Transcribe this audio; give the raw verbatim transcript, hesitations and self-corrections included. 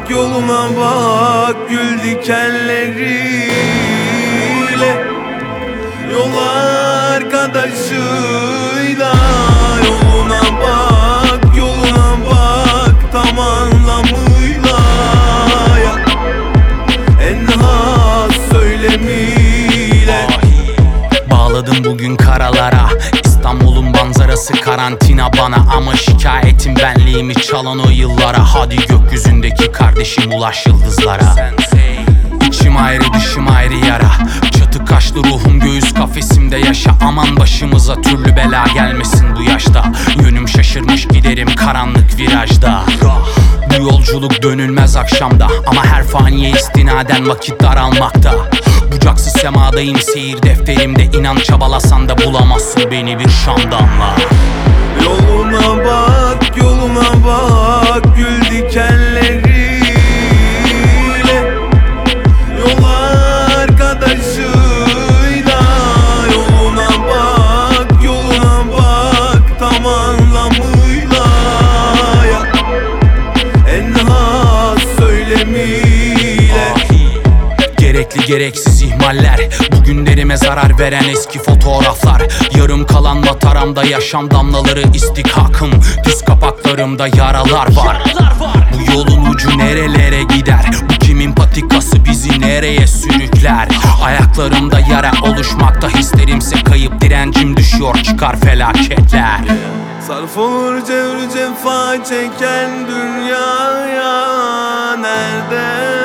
yoluna bak, gül dikenleriyle, yol arkadaşıyla. Yoluna bak, yoluna bak, tam anlamıyla ya, en has söylemiyle. Bağladım bugün karalara, İstanbul'un manzarası karantina bana. Ama şikayetim benliğimi çalan o yıllara. Hadi gökyüzündeki kardeşim ulaş yıldızlara. İçim ayrı dışım ayrı yara, çatı kaşlı ruhum göğüs kafesimde yaşa. Aman başımıza türlü bela gelmesin bu yaşta. Yönüm şaşırmış giderim karanlık virajda. Bu yolculuk dönülmez akşamda, ama her faniye istinaden vakit daralmakta. Bucaksız semadayım seyir defterimde, inan çabalasan da bulamazsın beni bir şamdanla. Yoluna bak, yoluna bak, gül dikenleriyle, yol arkadaşıyla. Yoluna bak, yoluna bak, tam anlamıyla ya, en has söylemiyle. Gerekli gereksiz ihmaller, bugünlerime zarar veren eski fotoğraflar. Yarım kalan mataramda yaşam damlaları istikakım. Diz kapaklarımda yaralar var. Bu yolun ucu nerelere gider? Bu kimin patikası bizi nereye sürükler? Ayaklarımda yara oluşmakta, hislerimse kayıp, direncim düşüyor, çıkar felaketler. Sarf olur cevr cefa çeken dünyaya, nerede